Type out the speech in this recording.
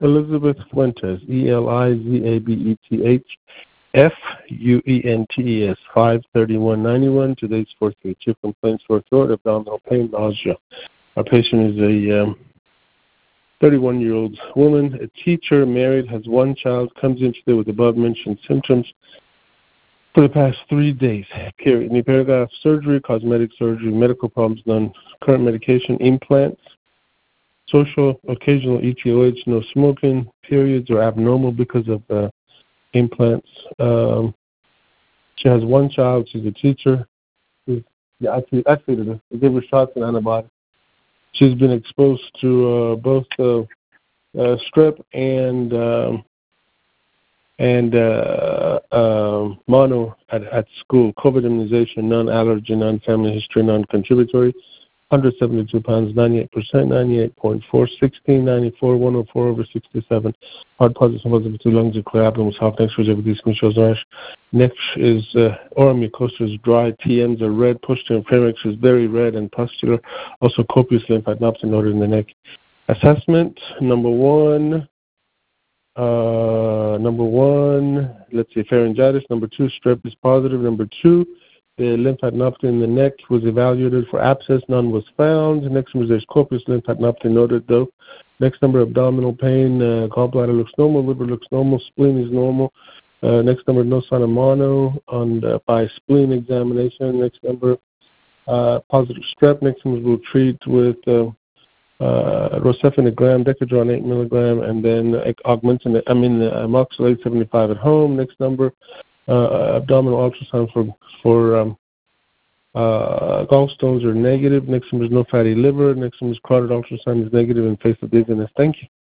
Elizabeth Fuentes, ELIZABETH FUENTES, 53191. Today's 4th Chief complaints: sore throat, abdominal pain, nausea. Our patient is a 31-year-old woman, a teacher, married, has one child, comes in today with above-mentioned symptoms for the past 3 days. Period. New paragraph: surgery, cosmetic surgery, medical problems, none. Current medication: implants. Social, occasional ETOH, no smoking. Periods are abnormal because of implants. She has one child. She's a teacher. Actually, they gave her shots and antibiotics. She's been exposed to both strep and mono at school. COVID immunization, non-allergy, non-family history, non-contributory. 172 pounds, 98%, 98.4, 16, 94, 104 over 67. Heart positive, positive, 2 lungs are clear, abdomen was soft, next was everything shows rash. Next is oral mucosa is dry, TMs are red, posterior pharynx is very red and pustular. Also copious lymphadenopathy noted in the neck. Assessment, number one, let's see, pharyngitis. Number 2, strep is positive. Number 2, the lymphadenopathy in the neck was evaluated for abscess. None was found. Next number is copious lymphadenopathy noted, though. Next number, abdominal pain. Gallbladder looks normal. Liver looks normal. Spleen is normal. Next number, no sign of mono by spleen examination. Next number, positive strep. Next number, we'll treat with Rocephin a gram, Decadron 8 milligram, and then amoxicillin 75 at home. Next number, abdominal ultrasound for gallstones are negative. Next number is no fatty liver. Next number is carotid ultrasound is negative in face of dizziness. Thank you.